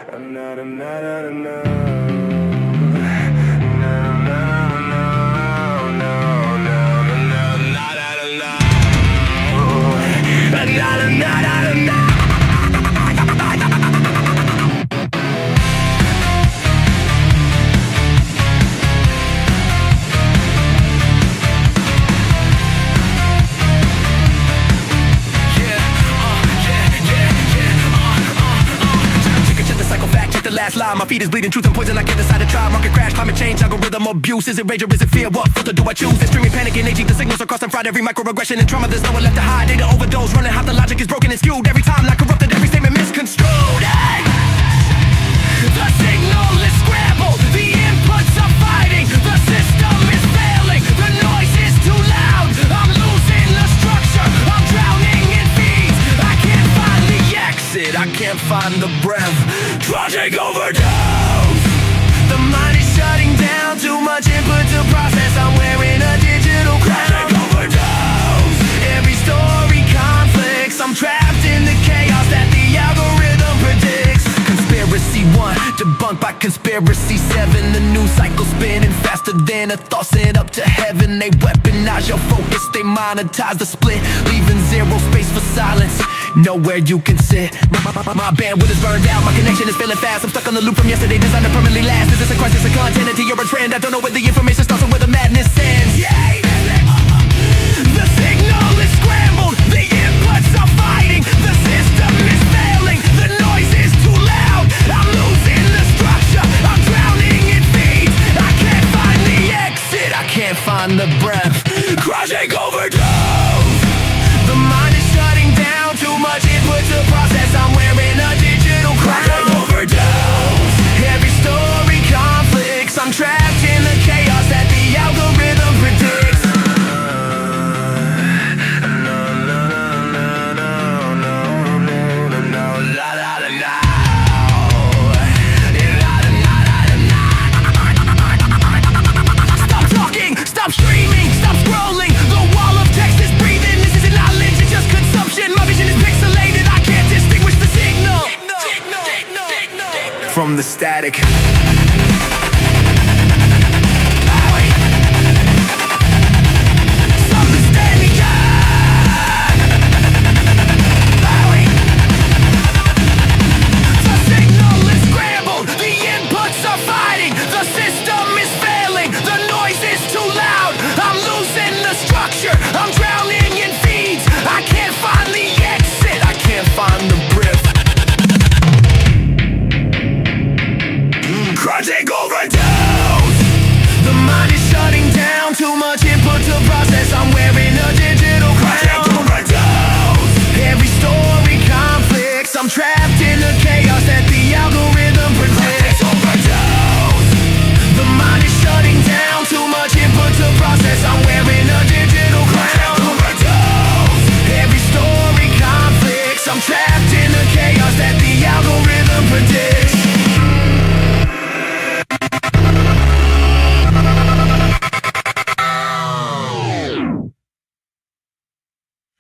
Last line, my feet is bleeding, truth and poison. I can't decide to try. Market crash, climate change, algorithm abuse. Is it rage or is it fear? What filter do I choose? Extreme panic and aging, the signals are crossing fried. Every microaggression and trauma, there's no one left to hide. Data overdose, running hot, the logic is broken and skewed. Every time, not corrupted, every statement misconstrued. Hey! The signal is scrambled, the inputs are fighting. The system is failing, the noise is too loud. I'm losing the structure, I'm drowning in feeds. I can't find the exit, I can't find the breath. Tragic overdose. The mind is shutting down, too much input to process. I'm wearing a digital crown. Tragic overdose. Every story conflicts. I'm trapped in the chaos that the algorithm predicts. Conspiracy 1, debunked by conspiracy 7. The news cycle spinning faster than a thought sent up to heaven. They weaponize your focus, they monetize the split, leaving zero space for silence, nowhere you can sit. My bandwidth is burned out, my connection is failing fast. I'm stuck on the loop from yesterday, designed to permanently last. Is this a crisis of content into your trend? I don't know where the information starts and where the madness ends. Yay! The signal is scrambled, the inputs are fighting. The system is failing, the noise is too loud. I'm losing the structure, I'm drowning in feeds. I can't find the exit, I can't find the breath. Crushing overdose. The mind is shutting down, too much input to process. I'm wearing a digital crown. Crushing overdose. Every story conflicts. I'm trapped in the chaos that the algorithm predicts. Stop talking, stop streaming, stop scrolling. The wall of text is breathing. This isn't knowledge, it's just consumption. My vision is pixelated, I can't distinguish the signal from the static.